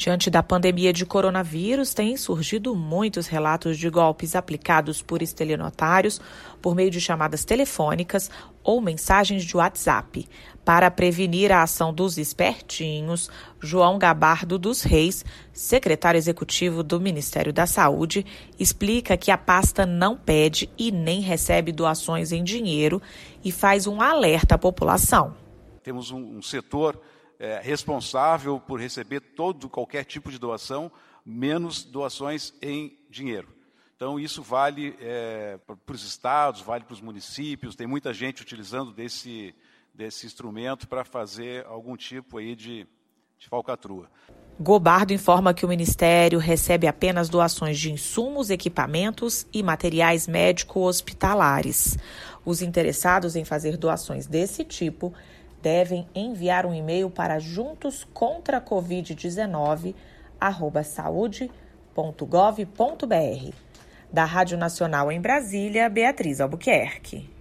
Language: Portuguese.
Diante da pandemia de coronavírus, têm surgido muitos relatos de golpes aplicados por estelionatários por meio de chamadas telefônicas ou mensagens de WhatsApp. Para prevenir a ação dos espertinhos, João Gabardo dos Reis, secretário executivo do Ministério da Saúde, explica que a pasta não pede e nem recebe doações em dinheiro e faz um alerta à população. Temos um setor responsável por receber qualquer tipo de doação, menos doações em dinheiro. Então, isso vale para os estados, vale para os municípios, tem muita gente utilizando desse instrumento para fazer algum tipo aí de falcatrua. Gabardo informa que o Ministério recebe apenas doações de insumos, equipamentos e materiais médico-hospitalares. Os interessados em fazer doações desse tipo devem enviar um e-mail para juntoscontracovid19@saude.gov.br. Da Rádio Nacional em Brasília, Beatriz Albuquerque.